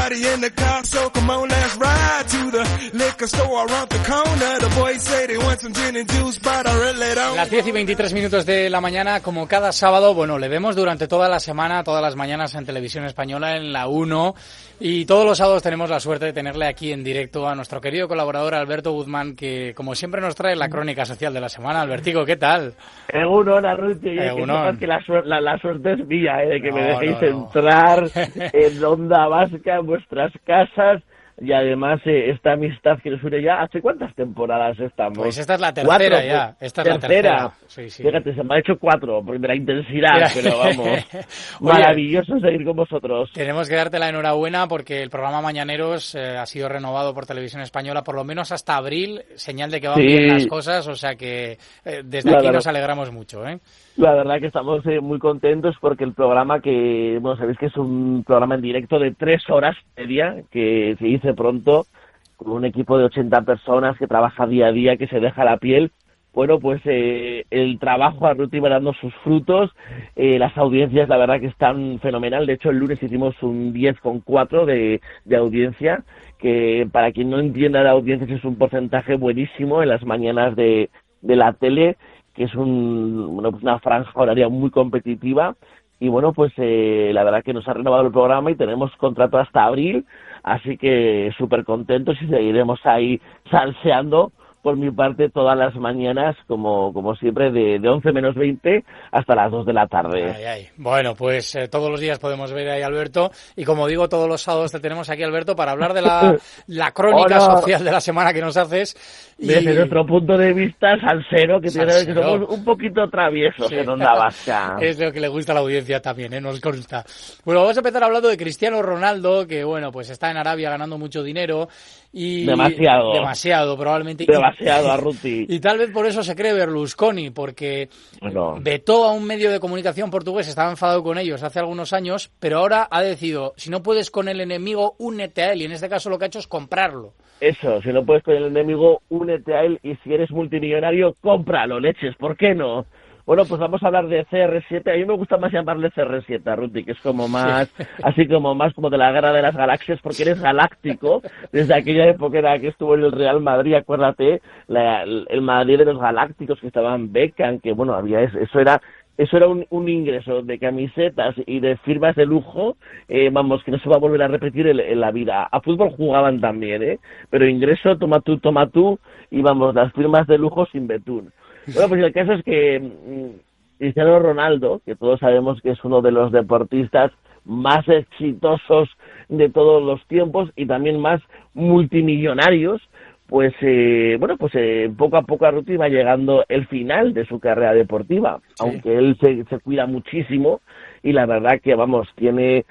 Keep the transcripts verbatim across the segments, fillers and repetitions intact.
everybody in the car, so come on, let's ride to the liquor store around the corner. The boys say they want some gin and juice, but I really don't. Las diez y veintitrés minutos de la mañana, como cada sábado, bueno, le vemos durante toda la semana, todas las mañanas en Televisión Española, en la uno, y todos los sábados tenemos la suerte de tenerle aquí en directo a nuestro querido colaborador Alberto Guzmán, que como siempre nos trae la crónica social de la semana. Albertico, ¿qué tal? Egunon, Arruti, Egunon. que, que la, suerte, la, la suerte es mía, eh, de que no, me dejéis no, no. entrar en Onda Vasca, en vuestras casas. Y además, eh, esta amistad que nos une ya, ¿hace cuántas temporadas estamos? Pues esta es la tercera ¿Cuatro? ya. Esta es tercera. la tercera. Sí, sí. Fíjate, se me ha hecho cuatro, por la intensidad, pero vamos. Oye, maravilloso seguir con vosotros. Tenemos que darte la enhorabuena porque el programa Mañaneros eh, ha sido renovado por Televisión Española por lo menos hasta abril, señal de que van Sí. bien las cosas, o sea que eh, desde La aquí verdad. nos alegramos mucho, ¿eh? La verdad que estamos eh, muy contentos porque el programa que, bueno, sabéis que es un programa en directo de tres horas y media, que se dice pronto, con un equipo de ochenta personas que trabaja día a día, que se deja la piel. Bueno, pues eh, el trabajo a Ruti va dando sus frutos, eh, las audiencias la verdad que están fenomenal. De hecho, el lunes hicimos un diez coma cuatro de, de audiencia, que para quien no entienda de audiencias es un porcentaje buenísimo en las mañanas de, de la tele, que es un, bueno, pues una franja horaria muy competitiva. Y bueno, pues eh, la verdad que nos ha renovado el programa y tenemos contrato hasta abril, así que súper contentos y seguiremos ahí salseando por mi parte todas las mañanas, como como siempre, de, de once menos veinte hasta las dos de la tarde. Ay, ay. Bueno, pues eh, todos los días podemos ver ahí a Alberto, y como digo, todos los sábados te tenemos aquí, Alberto, para hablar de la, la crónica Hola. social de la semana que nos haces. Y... Desde nuestro punto de vista, salsero, que tiene que Salsero. somos un poquito traviesos Sí. en Onda Vasca. Es lo que le gusta a la audiencia también, ¿eh? Nos consta. Bueno, vamos a empezar hablando de Cristiano Ronaldo, que bueno, pues está en Arabia ganando mucho dinero. Y Demasiado. Demasiado, probablemente. Demasiado, Arruti. Y tal vez por eso se cree Berlusconi, porque Bueno. vetó a un medio de comunicación portugués, estaba enfadado con ellos hace algunos años, pero ahora ha decidido, si no puedes con el enemigo, únete a él, y en este caso lo que ha hecho es comprarlo. Eso, si no puedes con el enemigo, únete a él, y si eres multimillonario, cómpralo, leches, ¿por qué no? Bueno, pues vamos a hablar de C R siete. A mí me gusta más llamarle C R siete, Ruti, que es como más, sí. así como más como de la guerra de las galaxias, porque eres galáctico. Desde aquella época era que estuvo en el Real Madrid, acuérdate, la, el Madrid de los galácticos, que estaban Beckham, que bueno, había eso, eso era... Eso era un, un ingreso de camisetas y de firmas de lujo, eh, vamos, que no se va a volver a repetir en, en la vida. A fútbol jugaban también, ¿eh? Pero ingreso, toma tú, toma tú, y vamos, las firmas de lujo sin betún. Bueno, pues el caso es que mmm, Cristiano Ronaldo, que todos sabemos que es uno de los deportistas más exitosos de todos los tiempos y también más multimillonarios, pues eh, bueno, pues eh, poco a poco a Ruti va llegando el final de su carrera deportiva, sí. Aunque él se, se cuida muchísimo y la verdad que, vamos, tiene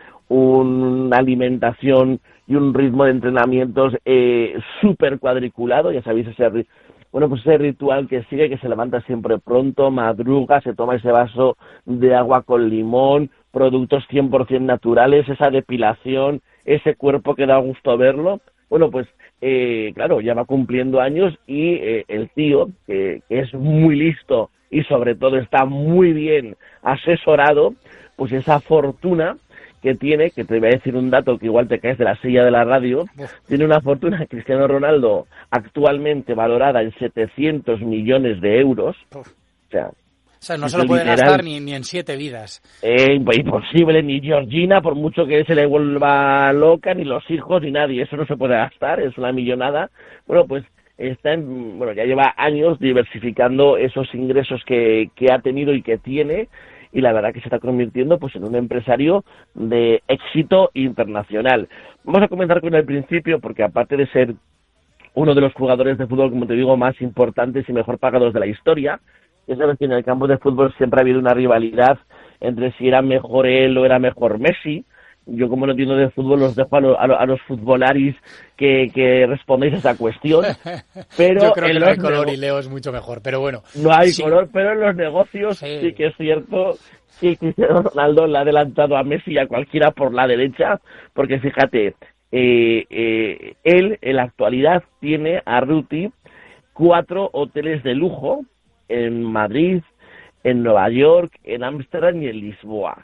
una alimentación y un ritmo de entrenamientos eh, súper cuadriculado, ya sabéis, ese, bueno, pues ese ritual que sigue, que se levanta siempre pronto, madruga, se toma ese vaso de agua con limón, productos cien por ciento naturales, esa depilación, ese cuerpo que da gusto verlo. Bueno, pues eh, claro, ya va cumpliendo años y eh, el tío, que, que es muy listo y sobre todo está muy bien asesorado, pues esa fortuna que tiene, que te voy a decir un dato que igual te caes de la silla de la radio, tiene una fortuna, Cristiano Ronaldo, actualmente valorada en setecientos millones de euros, o sea... O sea, no se lo puede literal, gastar ni, ni en siete vidas. Eh, imposible, ni Georgina, por mucho que se le vuelva loca, ni los hijos, ni nadie. Eso no se puede gastar, es una millonada. Bueno, pues está en, bueno, ya lleva años diversificando esos ingresos que, que ha tenido y que tiene, y la verdad que se está convirtiendo pues en un empresario de éxito internacional. Vamos a comenzar con el principio, porque aparte de ser uno de los jugadores de fútbol, como te digo, más importantes y mejor pagados de la historia, ya sabes que en el campo de fútbol siempre ha habido una rivalidad entre si era mejor él o era mejor Messi. Yo, como no entiendo de fútbol, los dejo a, lo, a, lo, a los futbolaris que, que respondéis a esa cuestión. Pero yo creo que no hay nego- color y Leo es mucho mejor, pero bueno. No hay sí. color, pero en los negocios sí, sí que es cierto que Cristiano Ronaldo le ha adelantado a Messi y a cualquiera por la derecha, porque fíjate, eh, eh, él en la actualidad tiene a Ruti cuatro hoteles de lujo en Madrid, en Nueva York, en Ámsterdam y en Lisboa.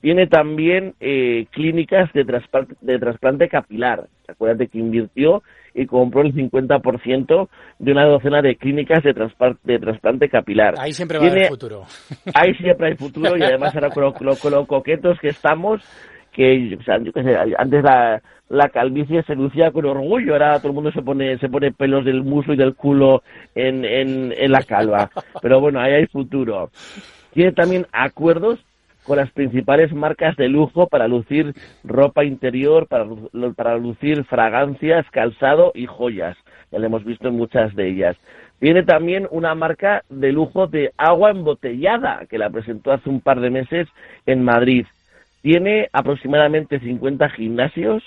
Tiene también eh, clínicas de trasplante, de trasplante capilar. Acuérdate que invirtió y compró el cincuenta por ciento de una docena de clínicas de, trasplante, de trasplante capilar. Ahí siempre va Tiene, a haber futuro. Ahí siempre hay futuro, y además ahora con lo, con lo, con lo coquetos que estamos, que o sea, yo qué sé, antes la, la calvicie se lucía con orgullo, ahora todo el mundo se pone se pone pelos del muslo y del culo en, en, en la calva. Pero bueno, ahí hay futuro. Tiene también acuerdos con las principales marcas de lujo para lucir ropa interior, para, para lucir fragancias, calzado y joyas. Ya lo hemos visto en muchas de ellas. Tiene también una marca de lujo de agua embotellada, que la presentó hace un par de meses en Madrid. Tiene aproximadamente cincuenta gimnasios.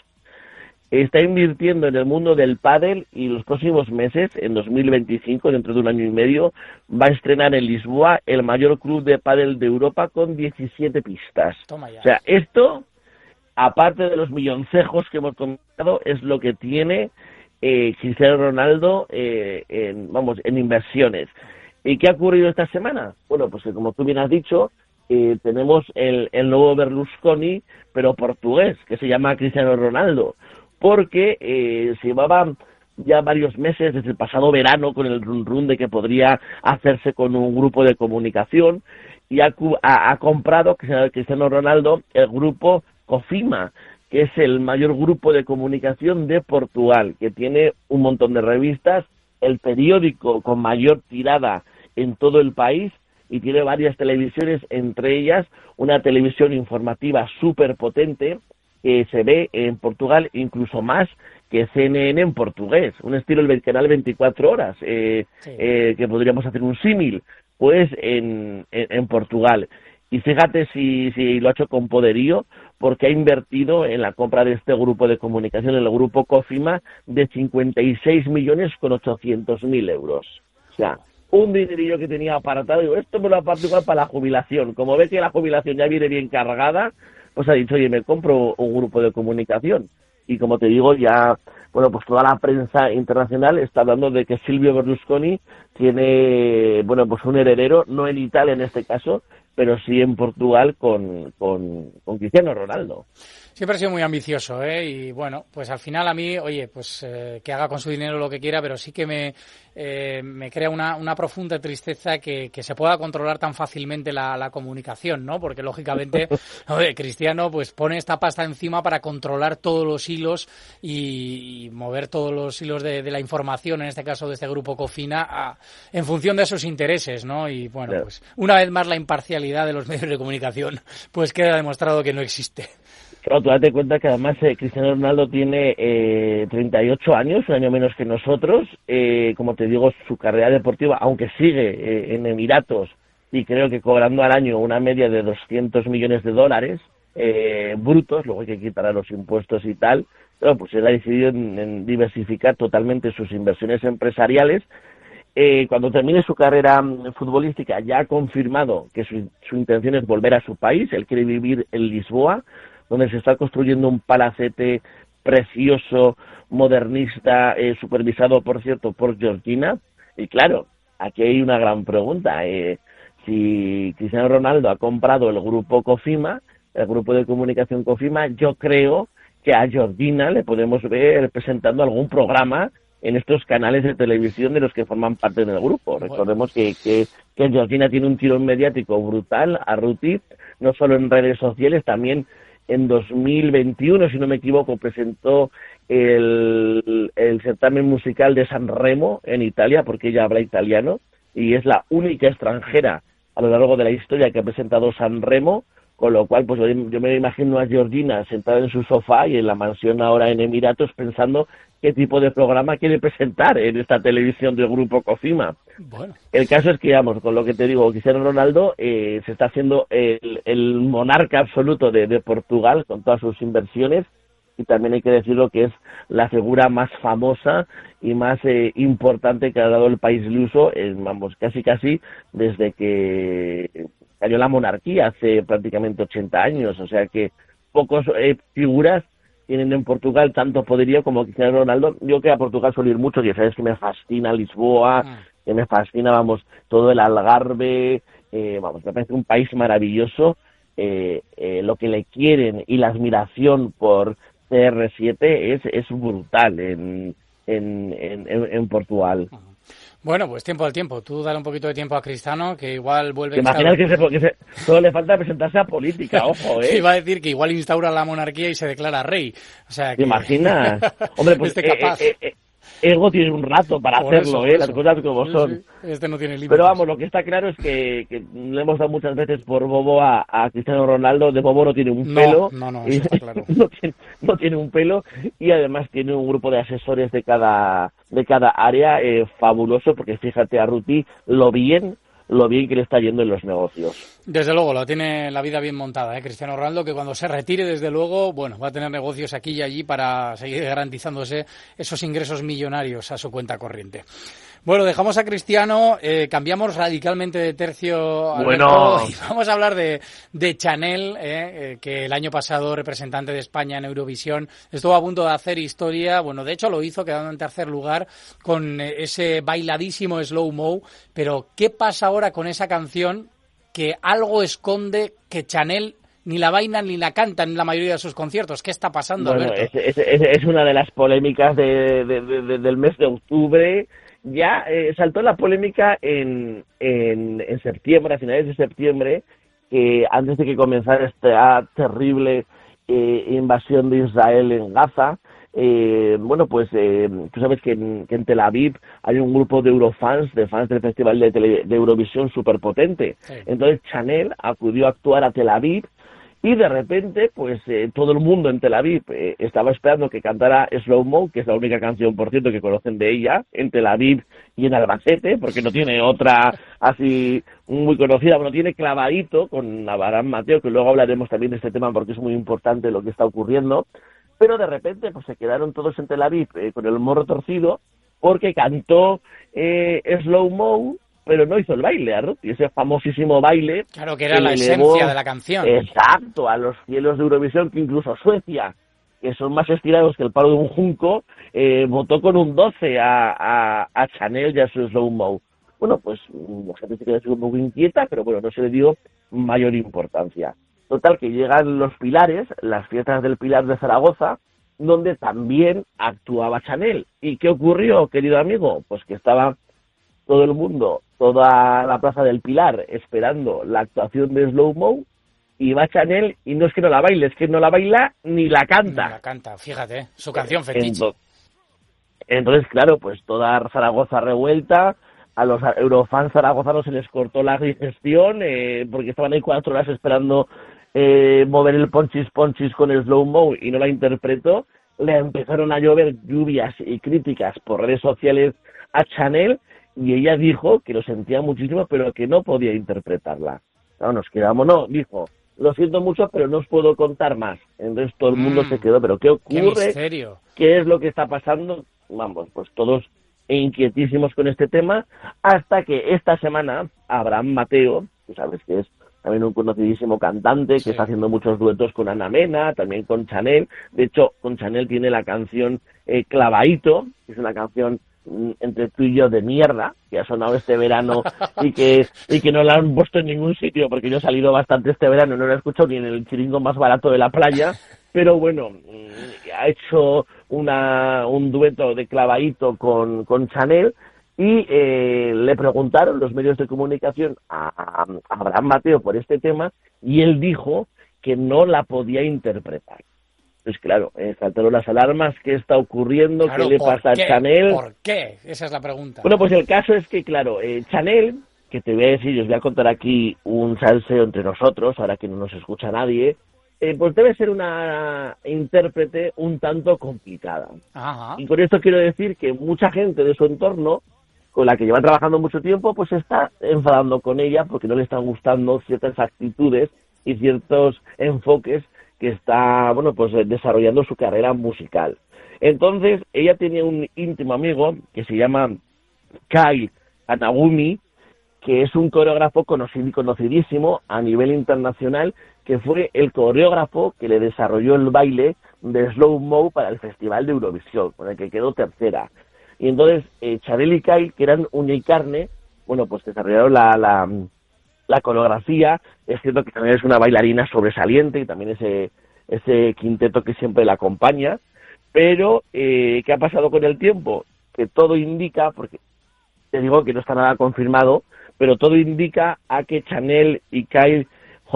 Está invirtiendo en el mundo del pádel y los próximos meses, en dos mil veinticinco, dentro de un año y medio, va a estrenar en Lisboa el mayor club de pádel de Europa con diecisiete pistas. Toma ya. O sea, esto, aparte de los milloncejos que hemos comentado, es lo que tiene eh, Cristiano Ronaldo eh, en, vamos, en inversiones. ¿Y qué ha ocurrido esta semana? Bueno, pues que como tú bien has dicho, eh, tenemos el, el nuevo Berlusconi, pero portugués, que se llama Cristiano Ronaldo. Porque eh, se llevaba ya varios meses, desde el pasado verano, con el run run de que podría hacerse con un grupo de comunicación, y ha, ha, ha comprado Cristiano Ronaldo el grupo Cofima, que es el mayor grupo de comunicación de Portugal, que tiene un montón de revistas, el periódico con mayor tirada en todo el país, y tiene varias televisiones, entre ellas una televisión informativa súper potente, que se ve en Portugal incluso más que C N N en portugués, un estilo el canal veinticuatro horas, eh, sí. eh, que podríamos hacer un símil, pues en, en, en Portugal. Y fíjate si, si lo ha hecho con poderío, porque ha invertido en la compra de este grupo de comunicación, el grupo Cofima, de cincuenta y seis millones con ochocientos mil euros. O sea, un dinerillo que tenía apartado, digo, esto me lo aparto igual para la jubilación. Como ve que la jubilación ya viene bien cargada, pues ha dicho, oye, me compro un grupo de comunicación. Y como te digo, ya, bueno, pues toda la prensa internacional está hablando de que Silvio Berlusconi tiene, bueno, pues un heredero, no en Italia en este caso, pero sí en Portugal con, con, con Cristiano Ronaldo. Siempre ha sido muy ambicioso, ¿eh? Y bueno, pues al final a mí, oye, pues eh, que haga con su dinero lo que quiera, pero sí que me, eh, me crea una, una profunda tristeza que, que se pueda controlar tan fácilmente la, la comunicación, ¿no? Porque lógicamente, oye, Cristiano pues pone esta pasta encima para controlar todos los hilos y, y mover todos los hilos de, de la información, en este caso de este grupo Cofina, a, en función de sus intereses, ¿no? Y bueno, claro, pues una vez más la imparcialidad de los medios de comunicación pues queda demostrado que no existe. Pero tú date cuenta que además eh, Cristiano Ronaldo tiene eh, treinta y ocho años, un año menos que nosotros. Eh, como te digo, su carrera deportiva, aunque sigue eh, en Emiratos y creo que cobrando al año una media de doscientos millones de dólares eh, brutos, luego hay que quitar a los impuestos y tal, pero pues él ha decidido en, en diversificar totalmente sus inversiones empresariales. Eh, cuando termine su carrera futbolística ya ha confirmado que su, su intención es volver a su país, él quiere vivir en Lisboa, donde se está construyendo un palacete precioso, modernista, eh, supervisado, por cierto, por Georgina. Y claro, aquí hay una gran pregunta. Eh, si Cristiano Ronaldo ha comprado el grupo Cofima, el grupo de comunicación Cofima, yo creo que a Georgina le podemos ver presentando algún programa en estos canales de televisión de los que forman parte del grupo. Recordemos que, que, que Georgina tiene un tirón mediático brutal a Ruti, no solo en redes sociales, también en dos mil veintiuno, si no me equivoco, presentó el, el certamen musical de Sanremo en Italia, porque ella habla italiano, y es la única extranjera a lo largo de la historia que ha presentado Sanremo, con lo cual pues yo, yo me imagino a Georgina sentada en su sofá y en la mansión ahora en Emiratos pensando qué tipo de programa quiere presentar en esta televisión del grupo Cofima. Bueno. El caso es que, vamos, con lo que te digo, Cristiano Ronaldo eh, se está haciendo el, el monarca absoluto de, de Portugal con todas sus inversiones, y también hay que decirlo que es la figura más famosa y más eh, importante que ha dado el país luso, en, vamos, casi casi desde que cayó la monarquía hace prácticamente ochenta años, o sea que pocos eh, figuras tienen en Portugal tanto poderío como Cristiano Ronaldo. Yo que a Portugal suelo ir mucho, que sabes que me fascina Lisboa, ah. que me fascina, vamos, todo el Algarve, eh, vamos, me parece un país maravilloso, eh, eh, lo que le quieren y la admiración por C R siete es, es brutal en, en, en, en Portugal. Bueno, pues tiempo al tiempo. Tú dale un poquito de tiempo a Cristano, que igual vuelve a instaurar... que, se, que se, solo le falta presentarse a política, ojo, ¿eh? Iba a decir que igual instaura la monarquía y se declara rey. O sea, que... ¿Te imaginas? Hombre, pues este capaz. Eh, eh, eh, Ego tiene un rato para por hacerlo, eso, ¿eh? eso. Las cosas como sí, son. Sí. Este no tiene límites. Pero vamos, lo que está claro es que, que le hemos dado muchas veces por bobo a, a Cristiano Ronaldo. De bobo no tiene un no, pelo. No, no, eso está claro. no, tiene, no tiene un pelo y además tiene un grupo de asesores de cada de cada área eh, fabuloso, porque fíjate a Ruti lo bien lo bien que le está yendo en los negocios. Desde luego, lo tiene la vida bien montada, ¿eh? Cristiano Ronaldo, que cuando se retire, desde luego, bueno, va a tener negocios aquí y allí para seguir garantizándose esos ingresos millonarios a su cuenta corriente. Bueno, dejamos a Cristiano, eh, cambiamos radicalmente de tercio, Alberto, bueno. y vamos a hablar de, de Chanel, eh, eh, que el año pasado, representante de España en Eurovisión, estuvo a punto de hacer historia. Bueno, de hecho lo hizo, quedando en tercer lugar con eh, ese bailadísimo Slow Mo. Pero, ¿qué pasa ahora con esa canción que algo esconde que Chanel ni la bailan ni la cantan en la mayoría de sus conciertos? ¿Qué está pasando, bueno, Alberto? Es, es, es, es una de las polémicas de, de, de, de, del mes de octubre. Ya eh, saltó la polémica en, en, en septiembre, a finales de septiembre, que antes de que comenzara esta terrible eh, invasión de Israel en Gaza. Eh, bueno, pues eh, tú sabes que en, que en Tel Aviv hay un grupo de Eurofans, de fans del Festival de, tele, de Eurovisión súper potente. Sí. Entonces Chanel acudió a actuar a Tel Aviv y de repente, pues eh, todo el mundo en Tel Aviv eh, estaba esperando que cantara Slow Mo, que es la única canción, por cierto, que conocen de ella, en Tel Aviv y en Albacete, porque no tiene otra así muy conocida. Bueno, tiene Clavadito con Abraham Mateo, que luego hablaremos también de este tema porque es muy importante lo que está ocurriendo. Pero de repente pues se quedaron todos en Tel Aviv eh, con el morro torcido porque cantó eh, Slow Mo, pero no hizo el baile, Arruti, ese famosísimo baile. Claro, que era que la esencia de la canción. Exacto, a los cielos de Eurovisión, que incluso Suecia, que son más estirados que el palo de un junco, eh, votó con un doce a, a, a Chanel y a su Slow Mo. Bueno, pues la gente se quedó un poco inquieta, pero bueno, no se le dio mayor importancia. Total, que llegan los Pilares, las fiestas del Pilar de Zaragoza, donde también actuaba Chanel. ¿Y qué ocurrió, querido amigo? Pues que estaba todo el mundo, toda la plaza del Pilar, esperando la actuación de Slow Mo, y va Chanel, y no es que no la baile, es que no la baila ni la canta. Ni la canta, fíjate, su canción fetiche. Entonces, entonces, claro, pues toda Zaragoza revuelta, a los eurofans zaragozanos se les cortó la digestión, eh, porque estaban ahí cuatro horas esperando eh, mover el ponchis ponchis con el Slow Mo y no la interpretó. Le empezaron a llover lluvias y críticas por redes sociales a Chanel, y ella dijo que lo sentía muchísimo, pero que no podía interpretarla. No, nos quedamos, no, dijo, lo siento mucho, pero no os puedo contar más. Entonces todo el mundo mm, se quedó, pero ¿qué ocurre? ¡Qué misterio! ¿Qué es lo que está pasando? Vamos, pues todos inquietísimos con este tema, hasta que esta semana Abraham Mateo, que sabes que es también un conocidísimo cantante, que sí. está haciendo muchos duetos con Ana Mena, también con Chanel. De hecho, con Chanel tiene la canción eh, Clavadito, que es una canción entre tú y yo de mierda, que ha sonado este verano y que y que no la han puesto en ningún sitio, porque yo he salido bastante este verano, no la he escuchado ni en el chiringo más barato de la playa, pero bueno, ha hecho una un dueto de Clavadito con, con Chanel, y eh, le preguntaron los medios de comunicación a, a Abraham Mateo por este tema, y él dijo que no la podía interpretar. Pues claro, eh, saltaron las alarmas. ¿Qué está ocurriendo? Claro, ¿Qué le pasa qué? a Chanel? ¿Por qué? Esa es la pregunta. Bueno, pues el caso es que, claro, eh, Chanel, que te voy a decir, os voy a contar aquí un salseo entre nosotros, ahora que no nos escucha nadie, eh, pues debe ser una intérprete un tanto complicada. Ajá. Y con esto quiero decir que mucha gente de su entorno, con la que llevan trabajando mucho tiempo, pues se está enfadando con ella porque no le están gustando ciertas actitudes y ciertos enfoques que está, bueno, pues desarrollando su carrera musical. Entonces, ella tenía un íntimo amigo que se llama Kai Tanagumi, que es un coreógrafo conocido, conocidísimo a nivel internacional, que fue el coreógrafo que le desarrolló el baile de Slow Mo para el Festival de Eurovisión, con el que quedó tercera. Y entonces, eh, Chanel y Kai, que eran uña y carne, bueno, pues desarrollaron la, la, la coreografía, es cierto que también es una bailarina sobresaliente y también ese, ese quinteto que siempre la acompaña, pero eh, ¿qué ha pasado con el tiempo? Que todo indica, porque te digo que no está nada confirmado, pero todo indica a que Chanel y Kyle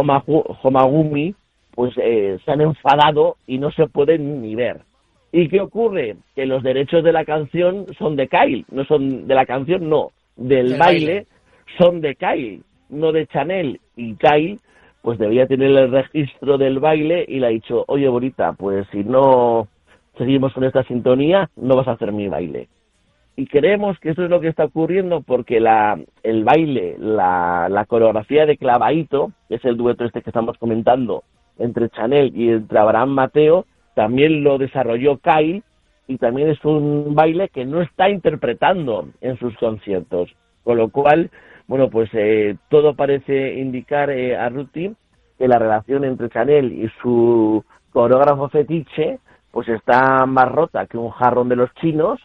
Homagumi pues eh, se han enfadado y no se pueden ni ver. ¿Y qué ocurre? Que los derechos de la canción son de Kyle, no son de la canción, no, del baile, baile son de Kyle, no de Chanel. Y Kyle pues debía tener el registro del baile y le ha dicho, oye bonita, pues si no seguimos con esta sintonía, no vas a hacer mi baile. Y creemos que eso es lo que está ocurriendo porque la el baile, la, la coreografía de Clavadito, que es el dueto este que estamos comentando, entre Chanel y entre Abraham Mateo, también lo desarrolló Kyle y también es un baile que no está interpretando en sus conciertos. Con lo cual, bueno, pues eh, todo parece indicar eh, a Ruti que la relación entre Chanel y su coreógrafo fetiche pues está más rota que un jarrón de los chinos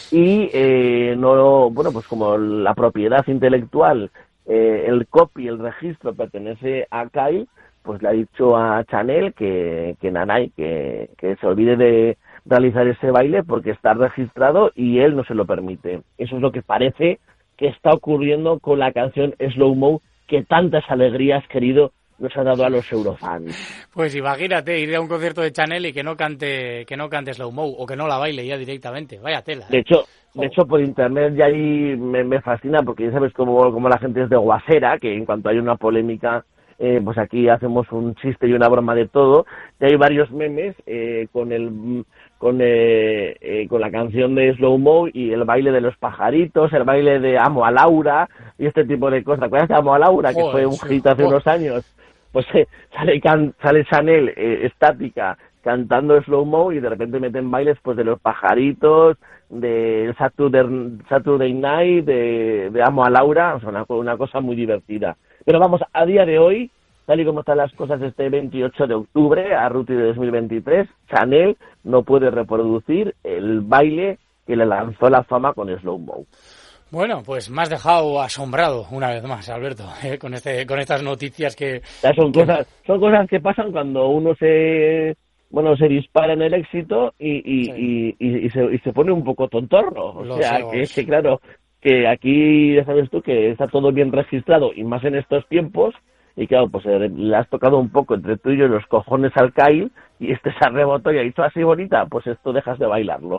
y eh, no, bueno, pues como la propiedad intelectual, eh, el copy, el registro pertenece a Kyle, pues le ha dicho a Chanel que, que nanay, que, que se olvide de realizar ese baile porque está registrado y él no se lo permite. Eso es lo que parece que está ocurriendo con la canción Slow Mo que tantas alegrías, querido, nos ha dado a los eurofans. Pues imagínate ir a un concierto de Chanel y que no cante que no cante Slow Mo o que no la baile ya directamente. Vaya tela. ¿eh? De hecho, oh. de hecho por internet ya ahí me, me fascina porque ya sabes cómo, cómo la gente es de guasera, que en cuanto hay una polémica, eh, pues aquí hacemos un chiste y una broma de todo. Y hay varios memes eh, con el con eh, eh, con la canción de Slow Mo y el baile de los pajaritos, el baile de Amo a Laura y este tipo de cosas. ¿Te acuerdas de Amo a Laura, que oh, fue un hit hace oh. unos años? Pues eh, sale, can, sale Chanel eh, estática cantando Slow Mo y de repente meten bailes pues de los pajaritos, de Saturday, Saturday Night, de, de Amo a Laura, o sea, una, una cosa muy divertida. Pero vamos, a día de hoy, tal y como están las cosas este veintiocho de octubre, a Ruti de dos mil veintitrés, Chanel no puede reproducir el baile que le lanzó la fama con Slow Mo. Bueno, pues me has dejado asombrado una vez más, Alberto, ¿eh? con este, con estas noticias que... Ya son cosas, son cosas que pasan cuando uno se, bueno, se dispara en el éxito y, y, sí. y, y, y, se, y se pone un poco tontorro. O Lo sea, que, que claro, que aquí ya sabes tú que está todo bien registrado y más en estos tiempos y claro, pues eh, le has tocado un poco entre tú y yo los cojones al Kyle y este se rebotó y ha dicho así bonita, pues esto dejas de bailarlo.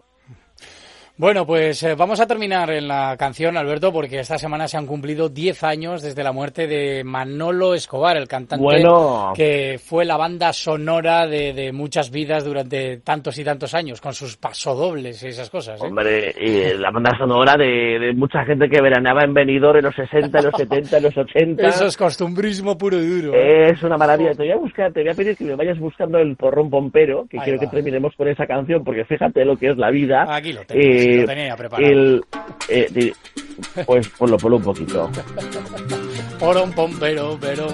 Bueno, pues eh, vamos a terminar en la canción, Alberto, porque esta semana se han cumplido diez años desde la muerte de Manolo Escobar, el cantante bueno. que fue la banda sonora de, de muchas vidas durante tantos y tantos años, con sus pasodobles y esas cosas. ¿eh? Hombre, y la banda sonora de, de mucha gente que veraneaba en Benidorm en los sesenta, en los setenta, en los ochenta. Eso es costumbrismo puro y duro. ¿eh? Es una maravilla. Te voy a buscar, te voy a pedir que me vayas buscando el porrón pompero, que Ahí quiero va. que terminemos con esa canción, porque fíjate lo que es la vida. Aquí lo tengo. Eh, Sí, lo tenía preparado. El, eh, de, pues ponlo, ponlo un poquito. Porón, pompero, pero...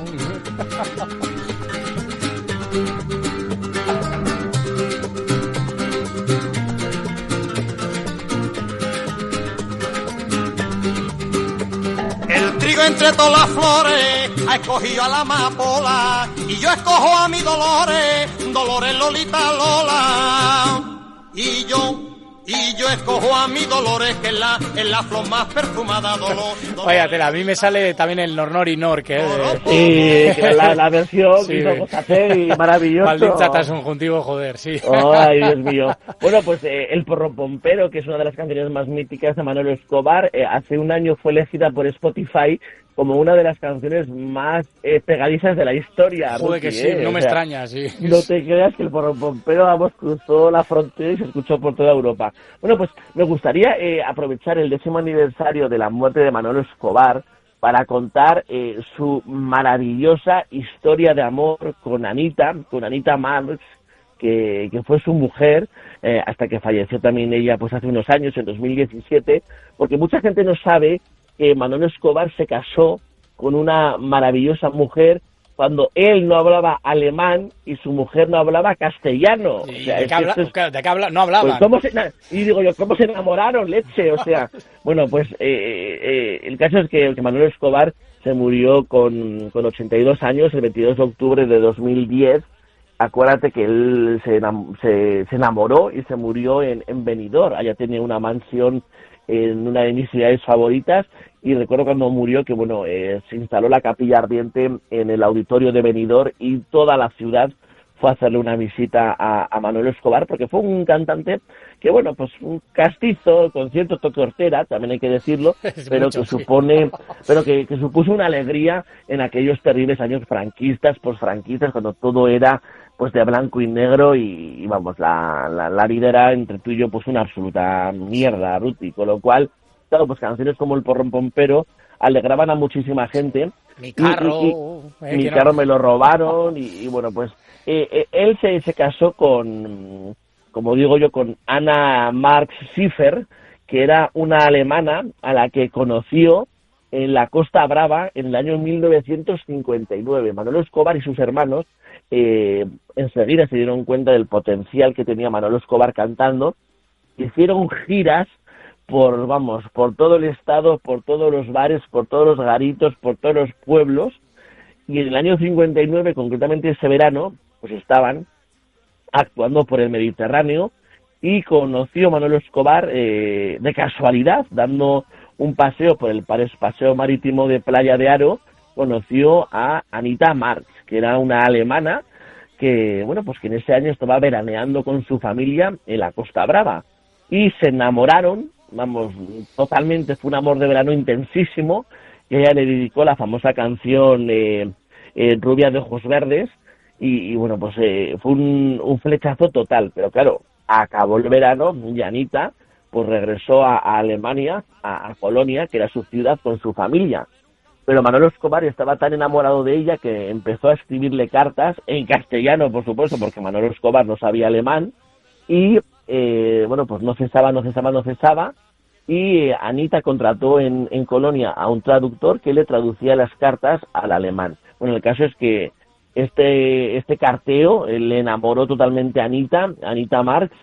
El trigo entre todas las flores ha escogido a la amapola y yo escojo a mi Dolores, Dolores Lolita Lola. Y yo... Y yo escojo a mi Dolores, que es la, es la flor más perfumada, Dolor. Vaya tela, a mí me sale también el Nornori Nor, que es... Sí, que la, la versión sí. que hizo José y maravilloso. Maldita chata es un juntivo, joder, sí. Oh, ay, Dios mío. Bueno, pues eh, El Porrón Pompero, que es una de las canciones más míticas de Manolo Escobar, eh, hace un año fue elegida por Spotify como una de las canciones más eh, pegadizas de la historia. Joder, Ruti, que sí, eh. no o me sea, extraña, sí. No te creas que El Porrón Pompero, vamos, cruzó la frontera y se escuchó por toda Europa. Bueno, pues me gustaría eh, aprovechar el décimo aniversario de la muerte de Manolo Escobar para contar eh, su maravillosa historia de amor con Anita, con Anita Marx, que, que fue su mujer, eh, hasta que falleció también ella pues hace unos años, en dos mil diecisiete, porque mucha gente no sabe que Manolo Escobar se casó con una maravillosa mujer cuando él no hablaba alemán y su mujer no hablaba castellano. O sea, ¿De qué habla? Es, ¿De qué habla? No hablaban. Pues, ¿cómo se, y digo yo, ¿cómo se enamoraron, leche? O sea, bueno, pues eh, eh, el caso es que, que Manolo Escobar se murió con, con ochenta y dos años, el veintidós de octubre de dos mil diez. Acuérdate que él se, se, se enamoró y se murió en, en Benidorm. Allá tenía una mansión en una de mis ciudades favoritas, y recuerdo cuando murió que, bueno, eh, se instaló la capilla ardiente en el auditorio de Benidorm y toda la ciudad fue a hacerle una visita a, a Manolo Escobar, porque fue un cantante que, bueno, pues un castizo, con cierto toque hortera, también hay que decirlo, es pero mucho, que sí. supone, pero que, que supuso una alegría en aquellos terribles años franquistas, posfranquistas, cuando todo era pues de blanco y negro, y, y vamos, la, la, la vida era entre tú y yo pues una absoluta mierda, Ruti, con lo cual, claro, pues canciones como El Porrón Pompero alegraban a muchísima gente. Mi carro, y, y, y, eh, mi carro no... me lo robaron, y, y bueno, pues eh, eh, él se, se casó con, como digo yo, con Anna Marx Schiffer, que era una alemana a la que conoció en la Costa Brava en el año mil novecientos cincuenta y nueve. Manolo Escobar y sus hermanos eh, enseguida se dieron cuenta del potencial que tenía Manolo Escobar cantando, hicieron giras por, vamos, por todo el estado, por todos los bares, por todos los garitos, por todos los pueblos, y en el año cincuenta y nueve, concretamente ese verano, pues estaban actuando por el Mediterráneo, y conoció Manolo Escobar eh, de casualidad, dando un paseo por el paseo marítimo de Playa de Aro, conoció a Anita Marx, que era una alemana que, bueno, pues que en ese año estaba veraneando con su familia en la Costa Brava, y se enamoraron, vamos, totalmente, fue un amor de verano intensísimo, y ella le dedicó la famosa canción eh, eh, Rubia de Ojos Verdes, y, y bueno, pues eh, fue un, un flechazo total, pero claro, acabó el verano y Anita pues regresó a, a Alemania, a, a Colonia, que era su ciudad, con su familia. Pero Manolo Escobar estaba tan enamorado de ella que empezó a escribirle cartas, en castellano, por supuesto, porque Manolo Escobar no sabía alemán, y, eh, bueno, pues no cesaba, no cesaba, no cesaba, y eh, Anita contrató en, en Colonia a un traductor que le traducía las cartas al alemán. Bueno, el caso es que este, este carteo eh, le enamoró totalmente a Anita, Anita Marx,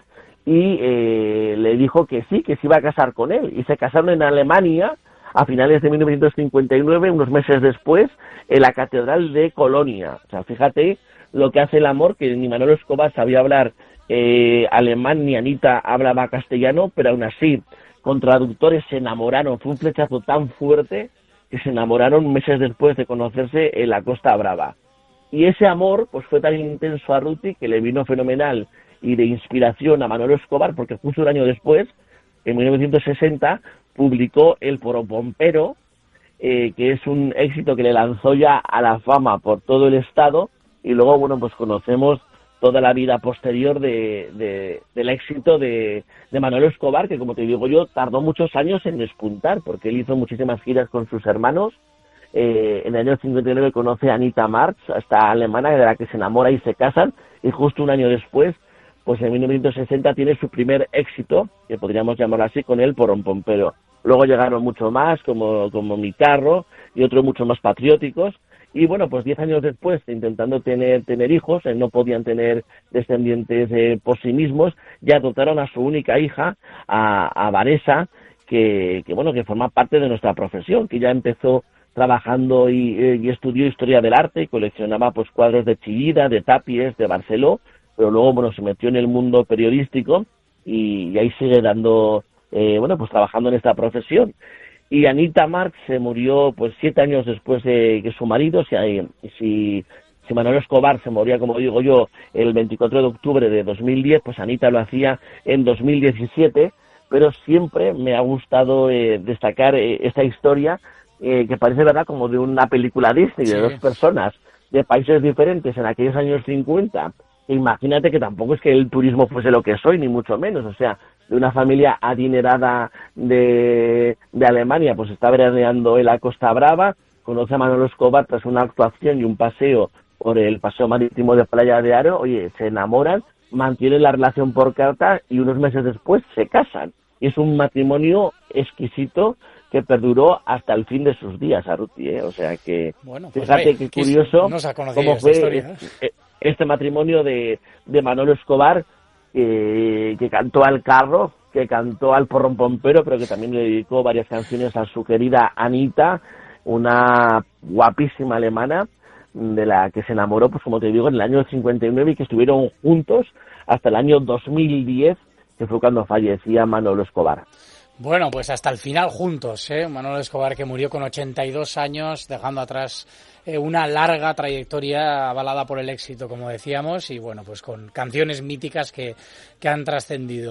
y eh, le dijo que sí, que se iba a casar con él, y se casaron en Alemania a finales de mil novecientos cincuenta y nueve, unos meses después, en la Catedral de Colonia. O sea, fíjate lo que hace el amor, que ni Manolo Escobar sabía hablar eh, alemán, ni Anita hablaba castellano, pero aún así, con traductores se enamoraron. Fue un flechazo tan fuerte que se enamoraron meses después de conocerse en la Costa Brava. Y ese amor pues fue tan intenso a Ruti que le vino fenomenal y de inspiración a Manolo Escobar, porque justo un año después, en mil novecientos sesenta, publicó El Porrón Pompero, eh, que es un éxito que le lanzó ya a la fama por todo el estado, y luego, bueno, pues conocemos toda la vida posterior de, de, del éxito de, de Manolo Escobar, que, como te digo yo, tardó muchos años en despuntar, porque él hizo muchísimas giras con sus hermanos. Eh, en el año cincuenta y nueve conoce a Anita Marx, esta alemana de la que se enamora y se casan, y justo un año después, pues en mil novecientos sesenta tiene su primer éxito, que podríamos llamarlo así, con El Porrón Pompero. Luego llegaron mucho más, como, como Mi Carro, y otros mucho más patrióticos, y bueno, pues diez años después, intentando tener tener hijos, eh, no podían tener descendientes eh, por sí mismos, ya adoptaron a su única hija, a, a Vanessa, que, que bueno, que forma parte de nuestra profesión, que ya empezó trabajando y, eh, y estudió Historia del Arte, y coleccionaba pues cuadros de Chillida, de Tapies, de Barceló, pero luego, bueno, se metió en el mundo periodístico y, y ahí sigue dando, eh, bueno, pues trabajando en esta profesión. Y Anita Marx se murió, pues, siete años después de que su marido, si, si, si Manolo Escobar se moría, como digo yo, el veinticuatro de octubre de dos mil diez, pues Anita lo hacía en dos mil diecisiete, pero siempre me ha gustado eh, destacar eh, esta historia, eh, que parece, verdad, como de una película Disney, sí, de dos personas de países diferentes en aquellos años cincuenta. Imagínate que tampoco es que el turismo fuese lo que soy, ni mucho menos, o sea, de una familia adinerada de, de Alemania, pues está veraneando en la Costa Brava, conoce a Manolo Escobar tras una actuación y un paseo por el paseo marítimo de Playa de Aro, oye, se enamoran, mantienen la relación por carta y unos meses después se casan. Y es un matrimonio exquisito que perduró hasta el fin de sus días, Arruti, ¿eh? O sea que, bueno, pues fíjate ve, qué curioso no cómo fue historia, este, este matrimonio de, de Manolo Escobar, que, que cantó al carro, que cantó al porrón pompero, pero que también le dedicó varias canciones a su querida Anita, una guapísima alemana, de la que se enamoró, pues como te digo, en el año cincuenta y nueve, y que estuvieron juntos hasta el año dos mil diez, que fue cuando fallecía Manolo Escobar. Bueno, pues hasta el final juntos, ¿eh? Manolo Escobar, que murió con ochenta y dos años, dejando atrás eh, una larga trayectoria avalada por el éxito, como decíamos, y bueno, pues con canciones míticas que, que han trascendido.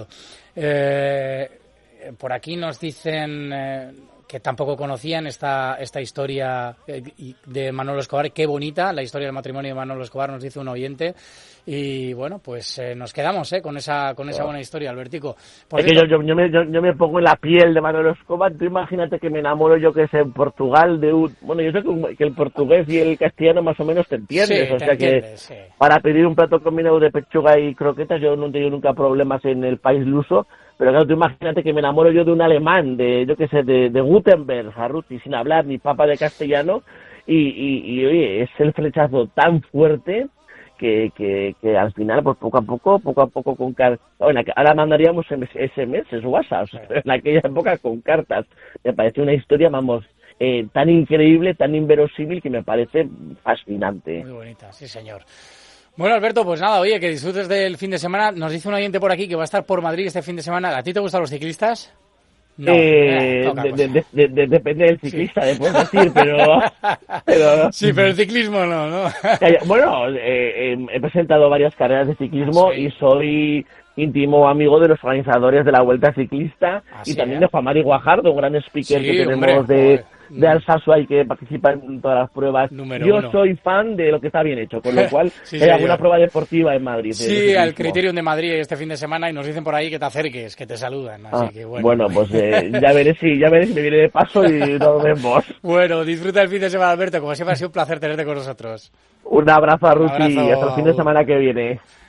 Eh, por aquí nos dicen eh, que tampoco conocían esta esta historia de Manolo Escobar. Qué bonita la historia del matrimonio de Manolo Escobar, nos dice un oyente. Y bueno, pues eh, nos quedamos eh, con esa con esa buena historia, Albertico. Por es que yo, yo, yo, me, yo, yo me pongo en la piel de Manolo Escobar. Tú imagínate que me enamoro, yo que sé, en Portugal de un... Bueno, yo sé que, que el portugués y el castellano más o menos te entiendes. Sí, o te sea entiendes, que sí. Para pedir un plato combinado de pechuga y croquetas yo no he tenido nunca problemas en el país luso. Pero claro, tú imagínate que me enamoro yo de un alemán, de yo que sé, de, de Gutenberg, Arruti, sin hablar ni papa de castellano. Y, y, y oye, es el flechazo tan fuerte... Que, que, que al final, pues poco a poco, poco a poco con cartas, bueno, ahora mandaríamos ese eme ese, WhatsApp, en aquella época con cartas. Me parece una historia, vamos, eh, tan increíble, tan inverosímil, que me parece fascinante. Muy bonita, sí señor. Bueno, Alberto, pues nada, oye, que disfrutes del fin de semana. Nos dice un oyente por aquí que va a estar por Madrid este fin de semana. ¿A ti te gustan los ciclistas? No, eh, eh, de, de, de, de, depende del ciclista, sí. Puedo decir, pero, pero... Sí, pero el ciclismo no, ¿no? Bueno, eh, eh, he presentado varias carreras de ciclismo, ¿sí? Y soy íntimo amigo de los organizadores de la Vuelta Ciclista, ¿Ah, y sí, también eh? de Juan Mari Guajardo, un gran speaker sí, que tenemos hombre, de, joder. de Alsasua y que participa en todas las pruebas. Número Yo uno. soy fan de lo que está bien hecho, con lo cual sí, hay alguna prueba deportiva en Madrid. Sí, al Criterium de Madrid este fin de semana, y nos dicen por ahí que te acerques, que te saludan, así ah, que bueno. Bueno, pues eh, ya veré si ya veré si me viene de paso y nos vemos. Bueno, disfruta el fin de semana, Alberto, como siempre ha sido un placer tenerte con nosotros. Un abrazo a Ruti, un abrazo. hasta el fin de semana que viene.